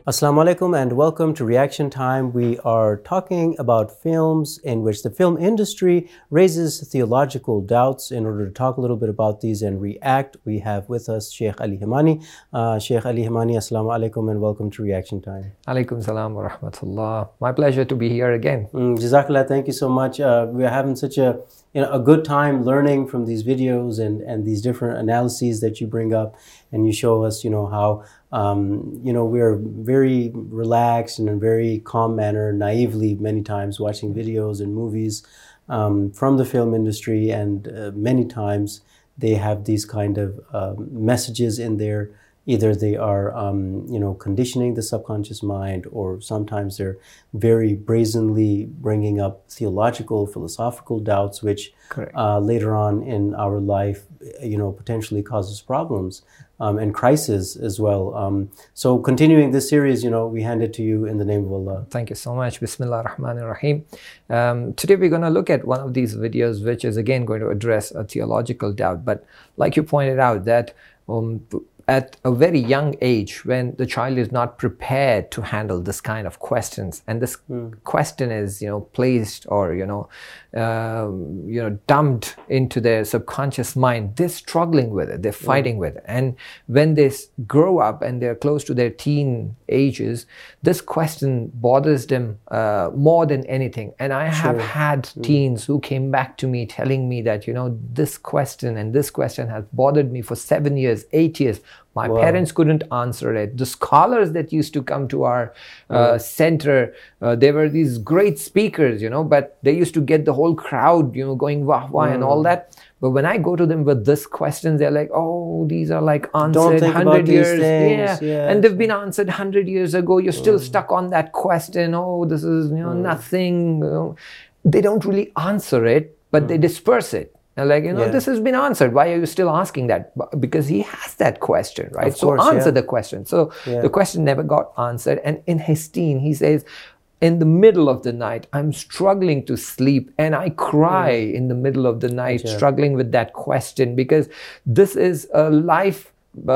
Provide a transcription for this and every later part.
Assalamu alaikum and welcome to Reaction Time. We are talking about films in which the film industry raises theological doubts. In order to talk a little bit about these and react, we have with us Sheikh Ali Himani. Sheikh Ali Himani, Assalamu alaikum and welcome to Reaction Time. Alaikum salam wa rahmatullah. My pleasure to be here again. Jazakallah, thank you so much. We're having such a good time learning from these videos and these different analyses that you bring up, and you show us, how we're very relaxed and in a very calm manner, naively many times watching videos and movies from the film industry, and many times they have these kind of messages in there. Either they are, conditioning the subconscious mind, or sometimes they're very brazenly bringing up theological, philosophical doubts, which later on in our life, potentially causes problems and crisis as well. So continuing this series, we hand it to you in the name of Allah. Thank you so much. Bismillah ar-Rahman ar-Rahim. Today we're going to look at one of these videos, which is again going to address a theological doubt. But like you pointed out, that at a very young age, when the child is not prepared to handle this kind of questions, and this question is, placed or, dumped into their subconscious mind, they're struggling with it, they're fighting with it. And when they grow up and they're close to their teen ages, this question bothers them more than anything. And I have had teens who came back to me telling me that, this question and this question has bothered me for 7 years, 8 years. My parents couldn't answer it. The scholars that used to come to our center, they were these great speakers, but they used to get the whole crowd, going wah wah and all that. But when I go to them with this questions, they're like, oh, these are like answered 100 years. And they've been answered 100 years ago. You're still stuck on that question. Oh, this is, nothing. They don't really answer it, but they disperse it. Like, this has been answered. Why are you still asking that? Because he has that question, right? So answer the question. So the question never got answered. And in his teen, he says, in the middle of the night, I'm struggling to sleep, and I cry in the middle of the night, struggling with that question, because this is a life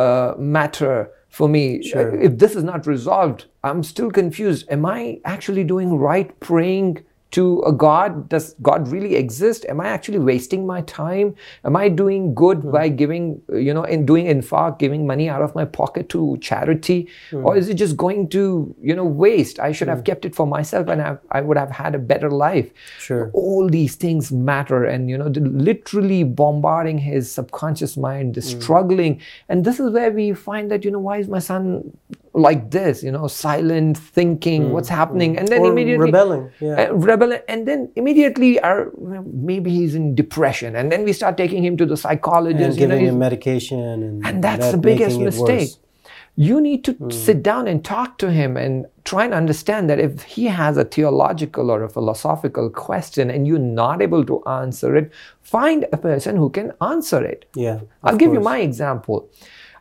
matter for me. If this is not resolved, I'm still confused. Am I actually doing right praying to a God? Does God really exist? Am I actually wasting my time? Am I doing good by giving, and doing infaq, giving money out of my pocket to charity? Or is it just going to, waste? I should have kept it for myself, and I would have had a better life. All these things matter, and, literally bombarding his subconscious mind, the struggling. And this is where we find that, why is my son like this, silent, thinking, what's happening, and then immediately rebelling, and then immediately maybe he's in depression, and then we start taking him to the psychologist, and giving him medication, and that's the biggest mistake. You need to sit down and talk to him and try and understand that if he has a theological or a philosophical question and you're not able to answer it, find a person who can answer it. I'll give you my example.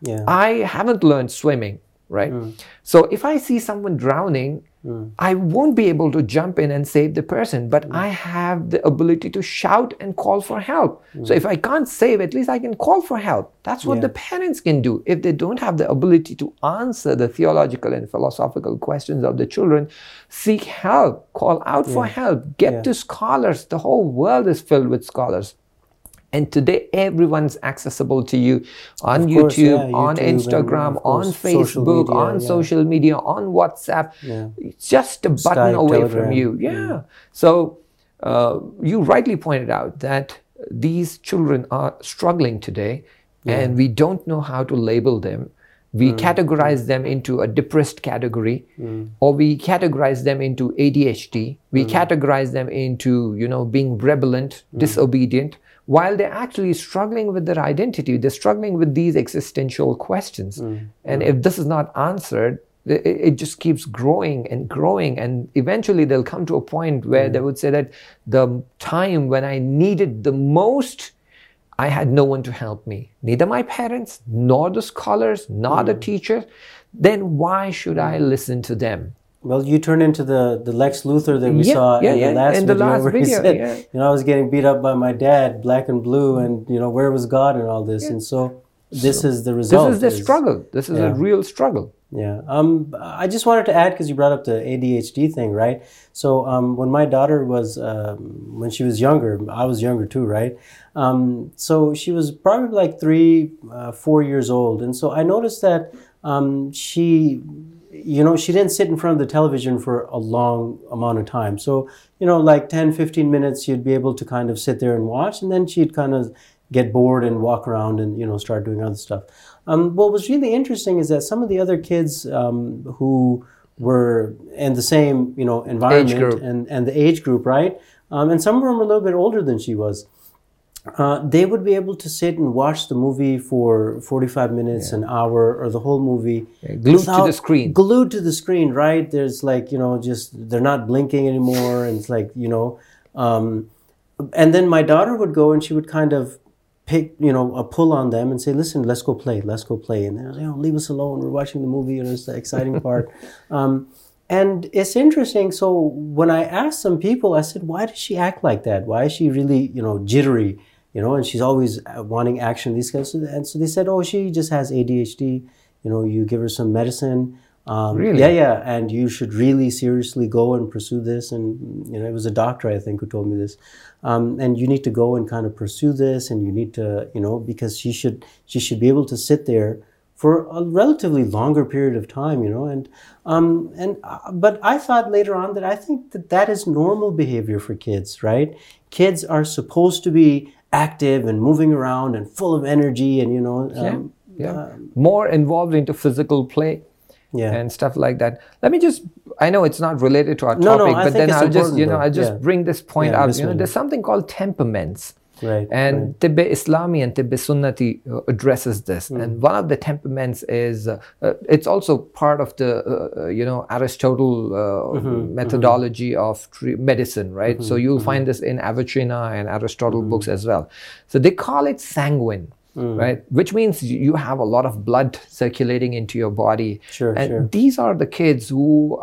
I haven't learned swimming, right? So if I see someone drowning, I won't be able to jump in and save the person, but I have the ability to shout and call for help. So if I can't save, at least I can call for help. That's what the parents can do. If they don't have the ability to answer the theological and philosophical questions of the children, seek help, call out for help, get to scholars. The whole world is filled with scholars. And today, everyone's accessible to you on YouTube, on Instagram, on Facebook, on social media, on WhatsApp. It's just a button away from you. So you rightly pointed out that these children are struggling today, and we don't know how to label them. We categorize them into a depressed category, or we categorize them into ADHD. We categorize them into, being rebellant, disobedient, while they're actually struggling with their identity. They're struggling with these existential questions. And if this is not answered, it just keeps growing and growing. And eventually they'll come to a point where they would say that the time when I needed the most, I had no one to help me. Neither my parents, nor the scholars, nor the teachers. Then why should I listen to them? Well, you turn into the Lex Luthor that we saw in the last video. Where he said, I was getting beat up by my dad, black and blue, and where was God and all this? And so this is the result. This is the struggle. This is a real struggle. Yeah. I just wanted to add, because you brought up the ADHD thing, right? So when my daughter was, when she was younger, I was younger too, right? So she was probably like 4 years old. And so I noticed that she, she didn't sit in front of the television for a long amount of time. So, like 10, 15 minutes, she'd be able to kind of sit there and watch, and then she'd kind of get bored and walk around and, start doing other stuff. What was really interesting is that some of the other kids who were in the same, environment and the age group, right? And some of them were a little bit older than she was. They would be able to sit and watch the movie for 45 minutes, an hour, or the whole movie. Glued to the screen. Glued to the screen, right? There's like, just, they're not blinking anymore. And it's like, and then my daughter would go and she would kind of pick, a pull on them and say, listen, let's go play. And they're like, leave us alone. We're watching the movie, and it's the exciting part. And it's interesting. So when I asked some people, I said, why does she act like that? Why is she really, jittery? And she's always wanting action, these guys. And so they said, she just has ADHD. You give her some medicine. Really? Yeah. And you should really seriously go and pursue this. And, it was a doctor, I think, who told me this. And you need to go and kind of pursue this. And you need to, because she should be able to sit there for a relatively longer period of time, but I thought later on that I think that is normal behavior for kids, right? Kids are supposed to be active and moving around and full of energy and, more involved into physical play and stuff like that. Let me just, I know it's not related to our topic, but then I'll just, bring this point out. There's something called temperaments. Right, and Tibb Islami and Tibb Sunnati addresses this. And one of the temperaments is, it's also part of the, Aristotle methodology of medicine, right? So you'll find this in Avicenna and Aristotle books as well. So they call it sanguine. Right, which means you have a lot of blood circulating into your body. Sure. These are the kids who,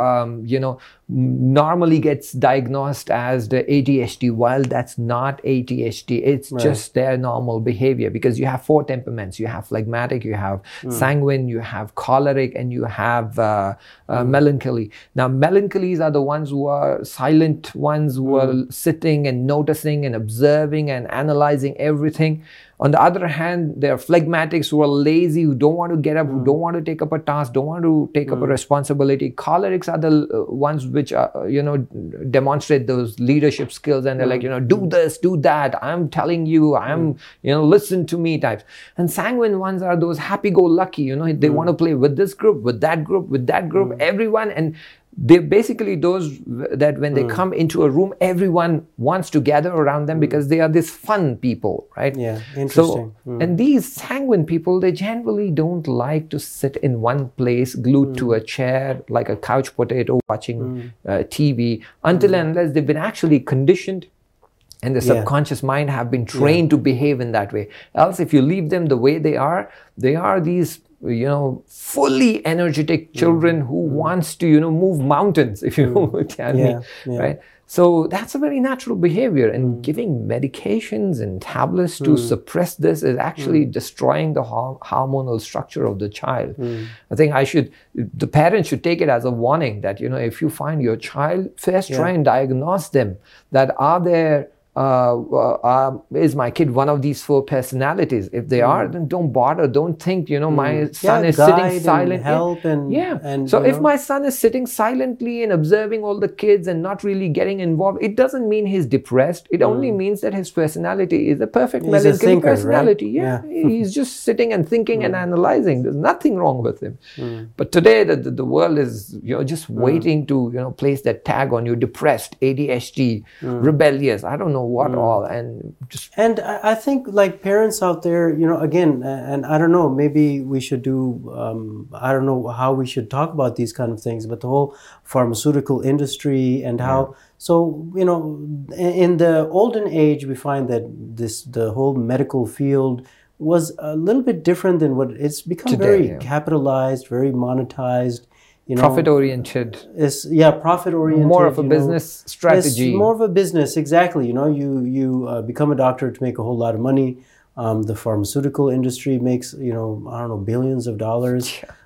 normally gets diagnosed as the ADHD, while that's not ADHD. It's just their normal behavior, because you have 4 temperaments. You have phlegmatic, you have sanguine, you have choleric, and you have melancholy. Now, melancholies are the ones who are silent ones, who are sitting and noticing and observing and analyzing everything. On the other hand, there are phlegmatics who are lazy, who don't want to get up, who don't want to take up a task, don't want to take up a responsibility. Cholerics are the ones which are, demonstrate those leadership skills, and they're like, do this, do that. I'm telling you, listen to me types. And sanguine ones are those happy-go-lucky, they want to play with this group, with that group, everyone. And they're basically those that when they come into a room, everyone wants to gather around them because they are this fun people, right? Yeah, interesting. So, and these sanguine people, they generally don't like to sit in one place, glued to a chair, like a couch potato watching TV, until and unless they've been actually conditioned and the subconscious mind have been trained to behave in that way. Else, if you leave them the way they are these fully energetic children who wants to, move mountains, if you tell me, right? So that's a very natural behavior, and giving medications and tablets to suppress this is actually destroying the hormonal structure of the child. I think the parents should take it as a warning that, if you find your child, first try and diagnose them, that are there is my kid one of these 4 personalities? If they are, then don't bother. Don't think, my son is sitting silent. Help and so if my son is sitting silently and observing all the kids and not really getting involved, it doesn't mean he's depressed. It only means that his personality is a perfect melancholy personality. Right? He's just sitting and thinking and analyzing. There's nothing wrong with him. But today the world is just waiting to place that tag on you: depressed, ADHD, rebellious. I don't know what all, and I think like parents out there, again, and I don't know, maybe we should do, I don't know how we should talk about these kind of things, but the whole pharmaceutical industry and how, so, in the olden age, we find that the whole medical field was a little bit different than what it's become. Today, very capitalized, very monetized. Profit-oriented. Profit-oriented. More of a business strategy. It's more of a business, exactly. You become a doctor to make a whole lot of money. The pharmaceutical industry makes, I don't know, billions of dollars.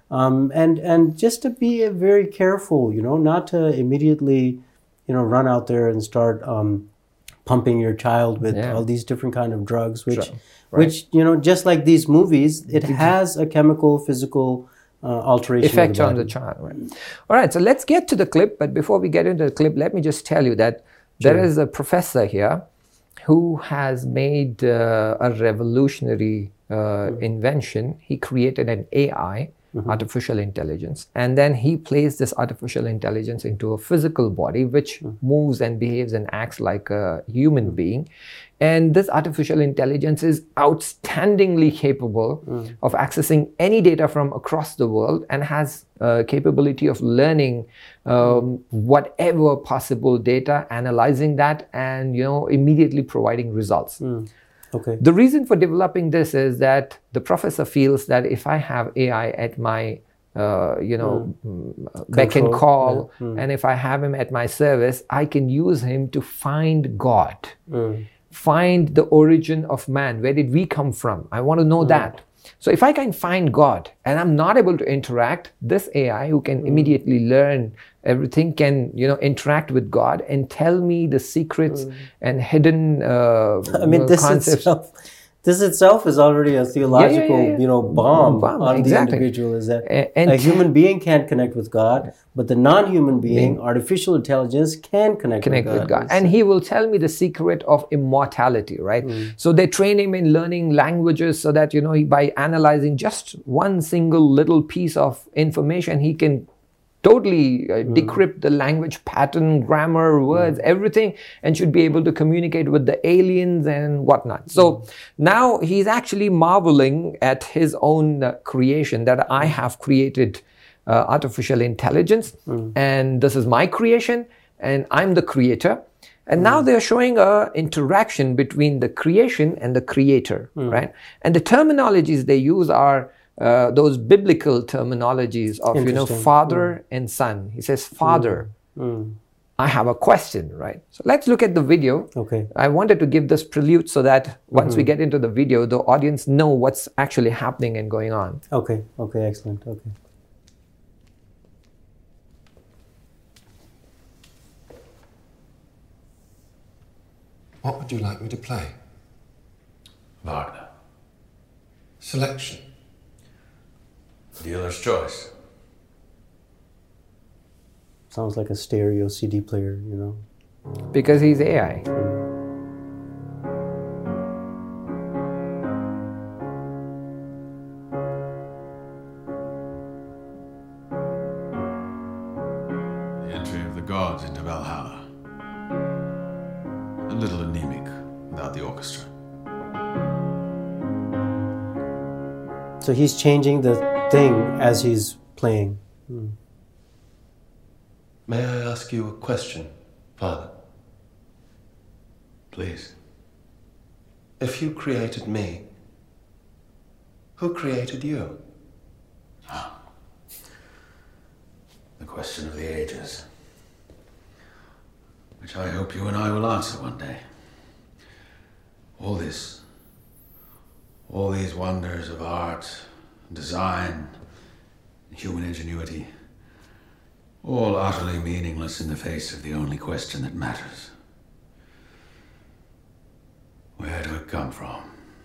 and just to be very careful, not to immediately, run out there and start pumping your child with all these different kind of drugs, which just like these movies, it has a chemical, physical alteration effect on the child. Right. All right, so let's get to the clip. But before we get into the clip, let me just tell you that there is a professor here who has made a revolutionary invention. He created an AI, artificial intelligence, and then he placed this artificial intelligence into a physical body which moves and behaves and acts like a human being. And this artificial intelligence is outstandingly capable of accessing any data from across the world and has capability of learning whatever possible data, analyzing that, and immediately providing results. Okay. The reason for developing this is that the professor feels that if I have AI at my beck and call, and if I have him at my service, I can use him to find God. Find the origin of man. Where did we come from? I want to know that. So if I can find God and I'm not able to interact, this AI who can immediately learn everything can, interact with God and tell me the secrets and hidden concepts. This itself is already a theological, bomb on the individual. Is that a human being can't connect with God, but the non-human being, artificial intelligence, can connect with God. And he will tell me the secret of immortality, right? So they train him in learning languages so that, by analyzing just one single little piece of information, he can totally decrypt the language pattern, grammar, words, everything, and should be able to communicate with the aliens and whatnot. So now he's actually marveling at his own creation, that I have created artificial intelligence, and this is my creation, and I'm the creator. And now they're showing an interaction between the creation and the creator, right? And the terminologies they use are those biblical terminologies of, father and son. He says, Father, I have a question, right? So let's look at the video. Okay. I wanted to give this prelude so that once we get into the video, the audience know what's actually happening and going on. Okay, excellent, okay. What would you like me to play? Wagner. Selection. Dealer's choice. Sounds like a stereo CD player, Because he's AI. The entry of the gods into Valhalla. A little anemic without the orchestra. So he's changing the thing as he's playing. May I ask you a question, Father? Please. If you created me, who created you? The question of the ages. Which I hope you and I will answer one day. All these wonders of art, design, human ingenuity, all utterly meaningless in the face of the only question that matters. Where do it come from?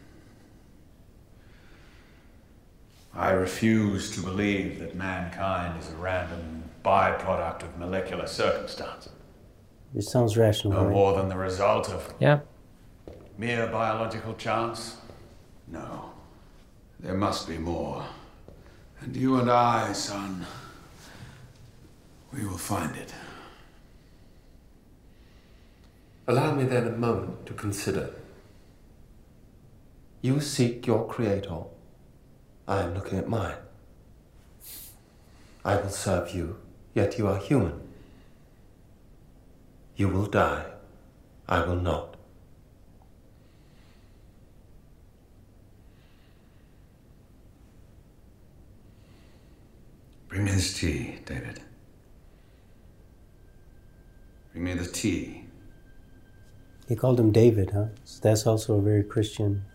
I refuse to believe that mankind is a random byproduct of molecular circumstance. It sounds rational, No right? more than the result of Yeah. mere biological chance? No. There must be more. And you and I, son, we will find it. Allow me then a moment to consider. You seek your creator. I am looking at mine. I will serve you, yet you are human. You will die. I will not. Bring me this tea, David. Bring me the tea. He called him David, huh? So that's also a very Christian.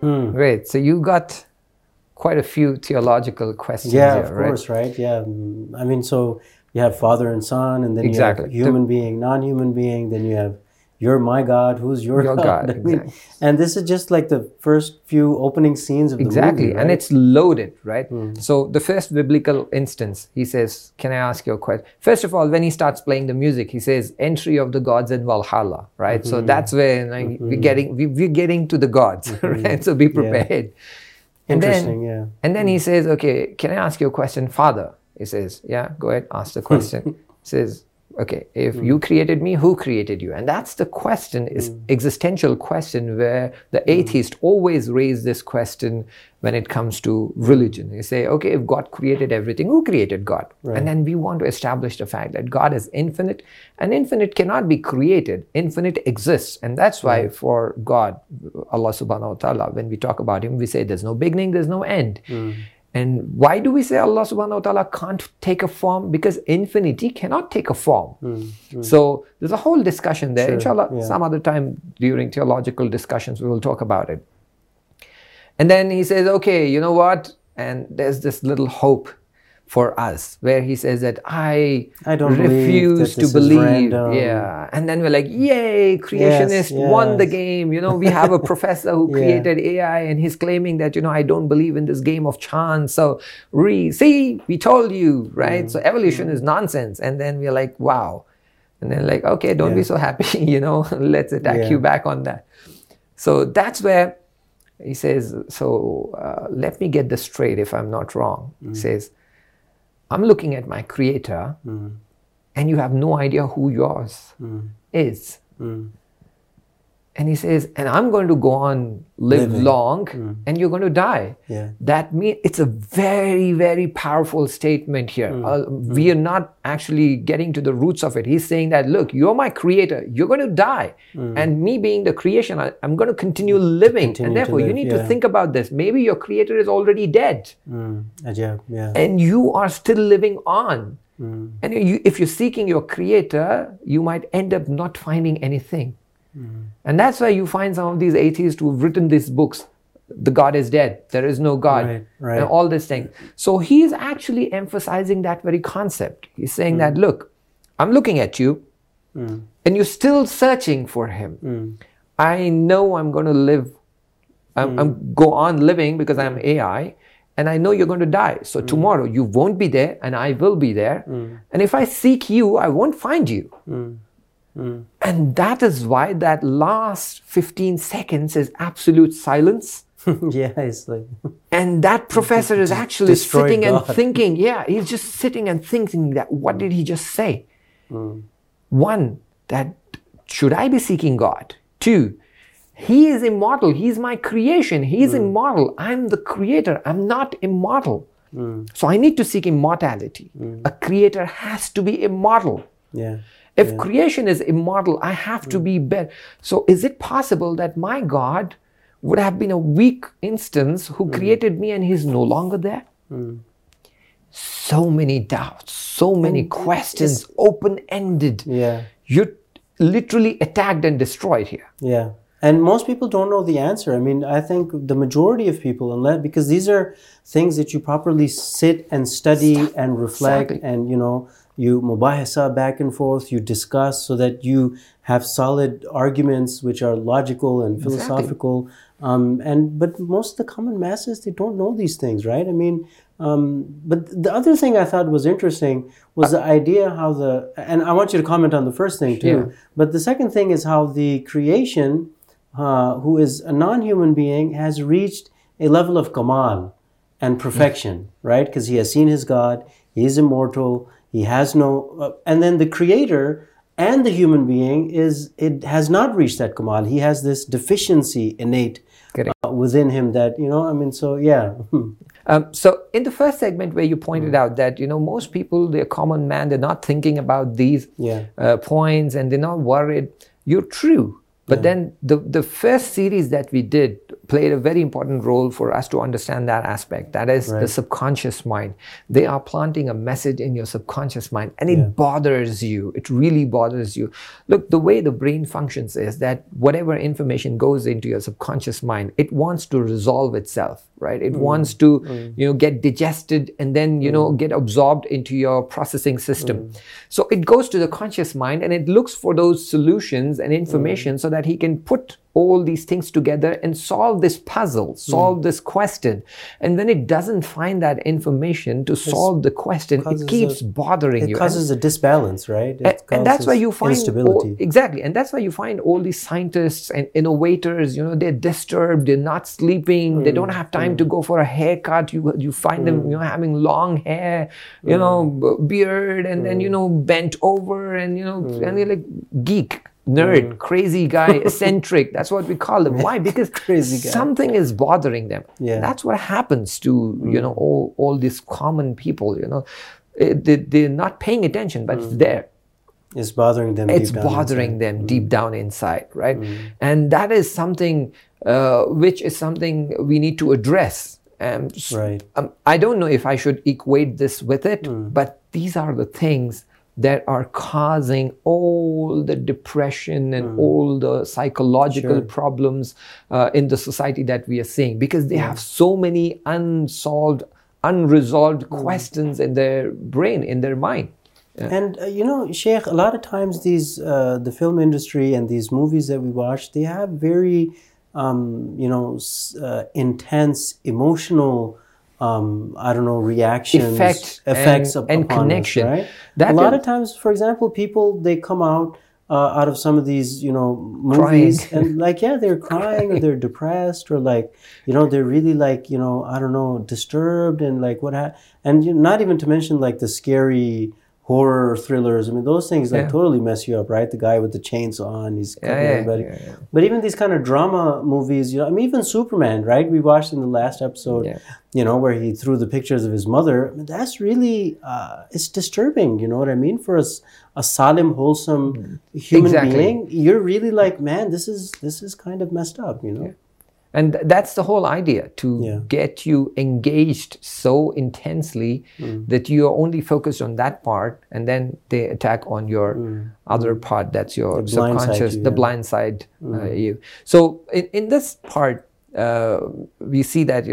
Great. So you got quite a few theological questions Yeah, here, of course, right? Yeah. I mean, so you have Father and Son, and then Exactly. you have human being, non-human being, then you have you're my God, who's your God? I mean, exactly. and this is just like the first few opening scenes of the Exactly. movie, right? And it's loaded, right? So the first biblical instance, he says, can I ask you a question? First of all, when he starts playing the music, he says, entry of the gods in Valhalla, right? So that's where we're getting to the gods, right? So be prepared. Interesting, yeah. And then he says, okay, can I ask you a question, Father? He says, yeah, go ahead, ask the question. He says, okay, if you created me, who created you? And that's the question, is existential question, where the atheist always raise this question when it comes to religion. They say, okay, if God created everything, who created God? Right. And then we want to establish the fact that God is infinite, and infinite cannot be created. Infinite exists. And that's why for God, Allah subhanahu wa ta'ala, when we talk about him, we say there's no beginning, there's no end. And why do we say Allah subhanahu wa ta'ala can't take a form? Because infinity cannot take a form. So there's a whole discussion there. Sure, Inshallah, some other time during theological discussions, we will talk about it. And then he says, okay, you know what? And there's this little hope for us, where he says that I don't refuse believe that to this is believe. random. Yeah. And then we're like, yay, creationist won the game. You know, we have a professor who created AI, and he's claiming that, you know, I don't believe in this game of chance. So see, we told you, right? So evolution is nonsense. And then we're like, wow. And then like, okay, don't be so happy, you know, let's attack you back on that. So that's where he says, so let me get this straight if I'm not wrong. He says, I'm looking at my creator, and you have no idea who yours is. And he says, and I'm going to go on live long, and you're going to die. That means it's a very, very powerful statement here. We are not actually getting to the roots of it. He's saying that, look, you're my creator. You're going to die. And me being the creation, I'm going to continue living. And therefore, you need to think about this. Maybe your creator is already dead. And you are still living on. And if you're seeking your creator, you might end up not finding anything. And that's why you find some of these atheists who've written these books, the God is dead, there is no God, and all these things. So he's actually emphasizing that very concept. He's saying that, look, I'm looking at you, and you're still searching for him. I know I'm going to live, I'm go on living because I'm AI, and I know you're going to die. So tomorrow you won't be there, and I will be there. And if I seek you, I won't find you. And that is why that last 15 seconds is absolute silence. It's like... And that professor is actually sitting God. and thinking, he's just sitting and thinking that, what did he just say? One, that should I be seeking God? Two, he is immortal. He's my creation. He's immortal. I'm the creator. I'm not immortal. So I need to seek immortality. A creator has to be immortal. If creation is immortal, I have to be better. So is it possible that my God would have been a weak instance who created me and he's no longer there? So many doubts, so many questions, open-ended. You're literally attacked and destroyed here. And most people don't know the answer. I mean, I think the majority of people, because these are things that you properly sit and study and reflect and, you know, you mubahasa back and forth, you discuss so that you have solid arguments which are logical and philosophical. But most of the common masses, they don't know these things, right? I mean, but the other thing I thought was interesting was the idea how and I want you to comment on the first thing too, but the second thing is how the creation, who is a non-human being, has reached a level of kamal and perfection, right? Because he has seen his God, he is immortal, he has no, and then the creator and the human being has not reached that kamal. He has this deficiency innate within him that, you know, I mean, so so in the first segment where you pointed out that, you know, most people, they're common man, they're not thinking about these points and they're not worried. You're true. But then the first series that we did played a very important role for us to understand that aspect. That is the subconscious mind. They are planting a message in your subconscious mind, and it bothers you. It really bothers you. Look, the way the brain functions is that whatever information goes into your subconscious mind, it wants to resolve itself, right? It wants to, get digested and then, get absorbed into your processing system. So it goes to the conscious mind and it looks for those solutions and information so that he can put all these things together and solve this puzzle, solve this question. And when it doesn't find that information to solve the question, it keeps bothering you. It causes a disbalance, right? And that's why you find instability. Exactly. And that's why you find all these scientists and innovators, they're disturbed, they're not sleeping, they don't have time to go for a haircut. You find them, having long hair, beard, and then, bent over, and, and they're like geek. Nerd, crazy guy, eccentric. That's what we call them. Why? Because something is bothering them. That's what happens to all these common people. They're not paying attention, but it's there. It's bothering them. It's bothering them deep down inside, right? And that is something which is something we need to address. I don't know if I should equate this with it, but these are the things that are causing all the depression and all the psychological problems in the society that we are seeing, because they have so many unresolved questions in their brain, in their mind. And Sheikh, a lot of times these the film industry and these movies that we watch, they have very intense emotional reactions, effects and connection. Us, right? A lot of times, for example, people, they come out of some of these, movies crying. And they're crying or they're depressed or they're really disturbed and and not even to mention the scary horror thrillers. I mean, those things totally mess you up, right? The guy with the chainsaw and he's cutting everybody. But even these kind of drama movies, even Superman, right? We watched in the last episode, where he threw the pictures of his mother. I mean, that's really, it's disturbing, you know what I mean? For a solemn, wholesome human being, you're really man, this is kind of messed up, And that's the whole idea, to get you engaged so intensely that you are only focused on that part, and then they attack on your other part. That's your subconscious, the blind side you. So in this part, we see that,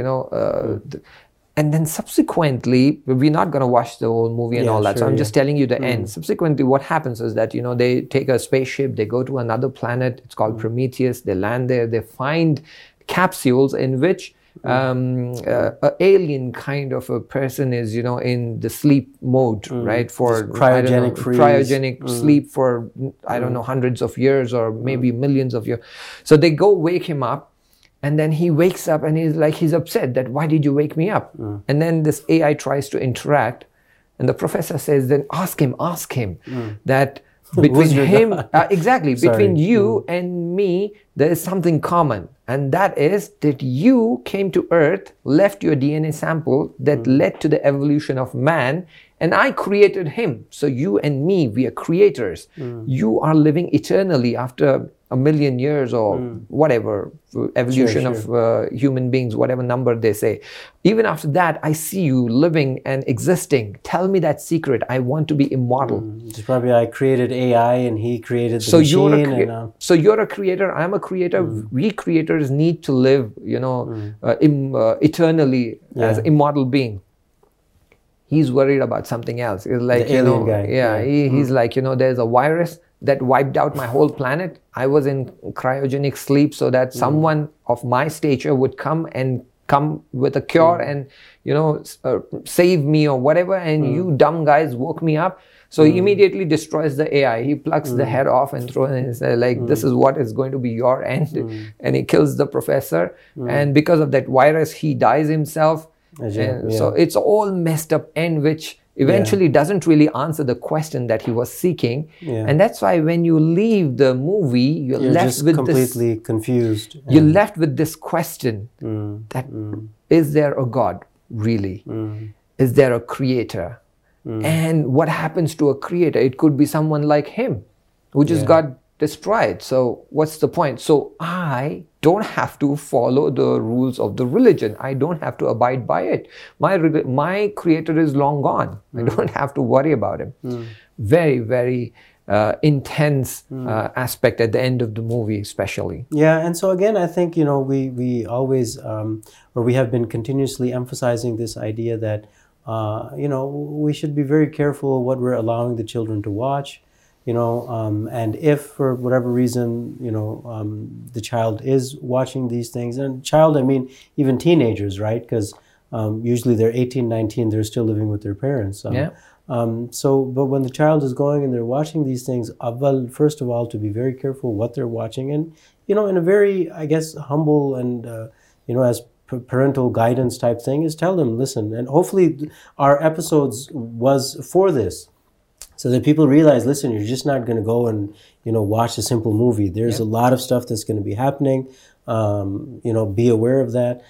and then subsequently, we're not going to watch the whole movie and all that. So I'm just telling you the end. Subsequently, what happens is that, they take a spaceship, they go to another planet. It's called Prometheus. They land there. They find capsules in which an alien kind of a person is, in the sleep mode, right? For cryogenic sleep for, I don't know, hundreds of years or maybe millions of years. So they go wake him up, and then he wakes up and he's upset that, why did you wake me up? And then this AI tries to interact, and the professor says, then ask him that between him, between you and me, there is something common. And that is that you came to Earth, left your DNA sample that led to the evolution of man, and I created him. So you and me, we are creators. You are living eternally after 1,000,000 years or whatever, evolution of human beings, whatever number they say. Even after that, I see you living and existing. Tell me that secret. I want to be immortal. It's probably I created AI and he created the machine. So you're a creator, I'm a creator. We creators need to live, eternally as immortal being. He's worried about something else. It's like, the alien guy. He's like, there's a virus that wiped out my whole planet. I was in cryogenic sleep so that someone of my stature would come with a cure and, save me or whatever. And you dumb guys woke me up. So he immediately destroys the AI. He plucks the head off and throws it and says, this is what is going to be your end. And he kills the professor. And because of that virus, he dies himself. So it's all messed up end, which eventually doesn't really answer the question that he was seeking. And that's why when you leave the movie, you're left just with completely confused. You're left with this question that is there a God really? Is there a creator? And what happens to a creator? It could be someone like him who just got destroy it. So what's the point? So I don't have to follow the rules of the religion. I don't have to abide by it. My creator is long gone. I don't have to worry about him. Very, very intense aspect at the end of the movie, especially. Yeah, and so again, I think, you know, we always, or we have been continuously emphasizing this idea that, you know, we should be very careful what we're allowing the children to watch, you know, and if for whatever reason, you know, the child is watching these things, and child, I mean, even teenagers, right? Because usually they're 18, 19, they're still living with their parents. Yeah. But when the child is going and they're watching these things, well, first of all, to be very careful what they're watching, and, you know, in a very, I guess, humble and, you know, as parental guidance type thing, is tell them, listen, and hopefully our episodes was for this, so that people realize, listen, you're just not going to go and, you know, watch a simple movie. There's a lot of stuff that's going to be happening. You know, be aware of that.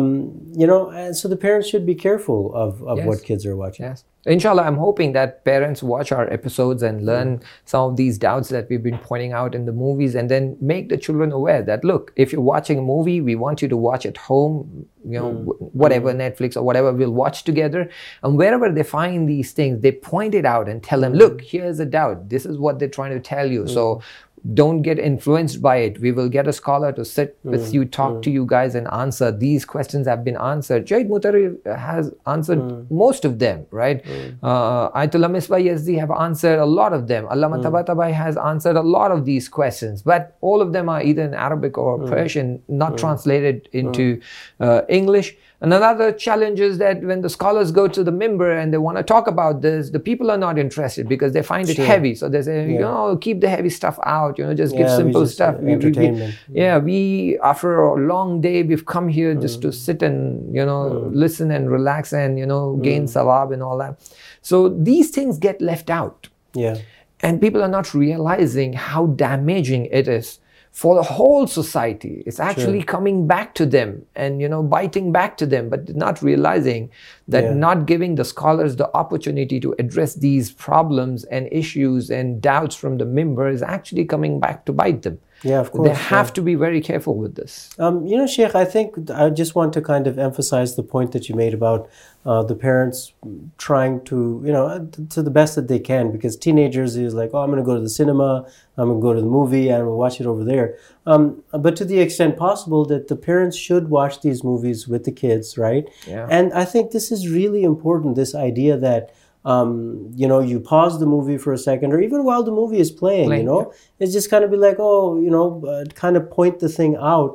You know, and so the parents should be careful of what kids are watching. Yes. Inshallah, I'm hoping that parents watch our episodes and learn some of these doubts that we've been pointing out in the movies, and then make the children aware that, look, if you're watching a movie, we want you to watch at home, you know, whatever, Netflix or whatever, we'll watch together. And wherever they find these things, they point it out and tell them, look, here's a doubt. This is what they're trying to tell you. So don't get influenced by it. We will get a scholar to sit with you, talk to you guys, and answer. These questions have been answered. Jaid Mutari has answered most of them, right? Ayatollah Misbah Yazdi have answered a lot of them. Allama Tabatabai has answered a lot of these questions, but all of them are either in Arabic or Persian, not translated into English. And another challenge is that when the scholars go to the mimbar and they want to talk about this, the people are not interested because they find it heavy. So they say, you know, keep the heavy stuff out, you know, just give simple stuff. Entertainment. We, after a long day, we've come here just to sit and, you know, listen and relax and, you know, gain sawab and all that. So these things get left out. Yeah. And people are not realizing how damaging it is for the whole society. It's actually coming back to them and, you know, biting back to them, but not realizing that not giving the scholars the opportunity to address these problems and issues and doubts from the mimbar is actually coming back to bite them. Yeah, of course. They have to be very careful with this. You know, Sheikh, I think I just want to kind of emphasize the point that you made about the parents trying to, you know, to the best that they can, because teenagers is like, oh, I'm going to go to the cinema, I'm going to go to the movie, and I'm going to watch it over there. But to the extent possible that the parents should watch these movies with the kids, right? Yeah. And I think this is really important, this idea that, you know, you pause the movie for a second, or even while the movie is playing, you know, it's just kind of be like, oh, you know, kind of point the thing out.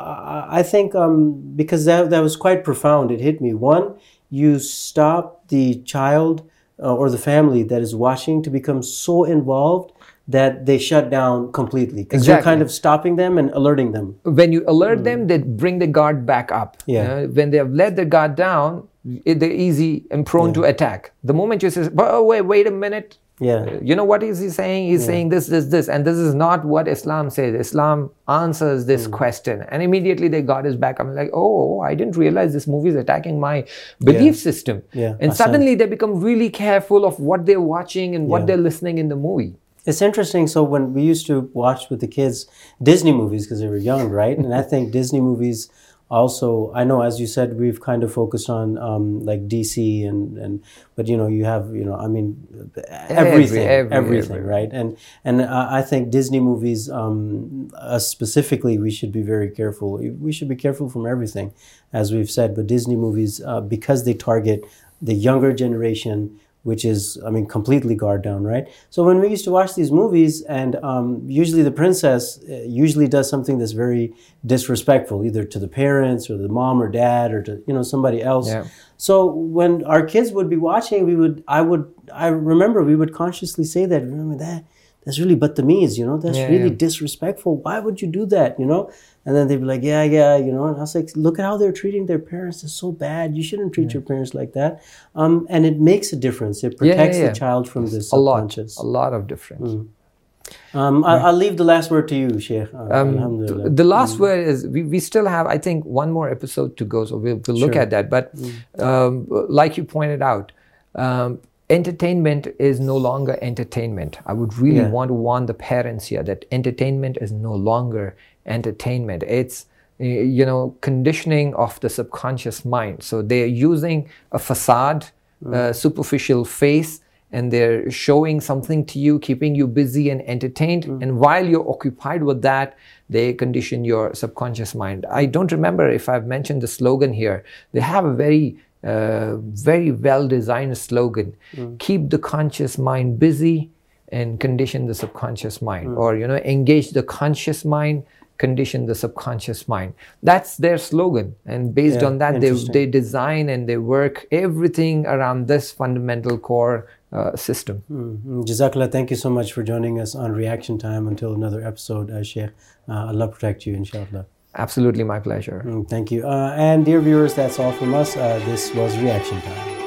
I think because that was quite profound. It hit me. One, you stop the child or the family that is watching to become so involved that they shut down completely, because you're kind of stopping them and alerting them. When you alert them, they bring the guard back up. Yeah. When they have let the guard down, they're easy and prone to attack. The moment you say, oh, wait a minute. Yeah. You know, what is he saying? He's saying this. And this is not what Islam says. Islam answers this question. And immediately their guard is back. I'm like, oh, I didn't realize this movie is attacking my belief system. Yeah. And suddenly they become really careful of what they're watching and what they're listening in the movie. It's interesting. So when we used to watch with the kids Disney movies, because they were young, right? And I think Disney movies also, I know, as you said, we've kind of focused on like DC and but, you know, you have, you know, I mean, everything, right? And I think Disney movies, us specifically, we should be very careful. We should be careful from everything, as we've said. But Disney movies, because they target the younger generation, which is, I mean, completely guard down, right? So when we used to watch these movies, and usually the princess usually does something that's very disrespectful, either to the parents or the mom or dad or to, you know, somebody else. Yeah. So when our kids would be watching, I remember we would consciously say that, remember that's really Batamiz, you know, that's really disrespectful. Why would you do that, you know? And then they'd be like, yeah, you know. And I was like, look at how they're treating their parents. It's so bad. You shouldn't treat your parents like that. And it makes a difference. It protects the child from this subconscious. A lot of difference. I'll leave the last word to you, Sheikh. Alhamdulillah. The last word is, we still have, I think, one more episode to go, so we'll look at that. But like you pointed out, entertainment is no longer entertainment. I would really Yeah. want to warn the parents here that entertainment is no longer entertainment. It's conditioning of the subconscious mind. So they're using a facade, superficial face, and they're showing something to you, keeping you busy and entertained. And while you're occupied with that, they condition your subconscious mind. I don't remember if I've mentioned the slogan here. They have a very well-designed slogan. Keep the conscious mind busy and condition the subconscious mind. Or, engage the conscious mind, condition the subconscious mind. That's their slogan. And based on that, they design and they work everything around this fundamental core system. Jazakallah, thank you so much for joining us on Reaction Time. Until another episode, Sheikh. Allah protect you, inshallah. Absolutely my pleasure. Thank you. And dear viewers, that's all from us. This was Reaction Time.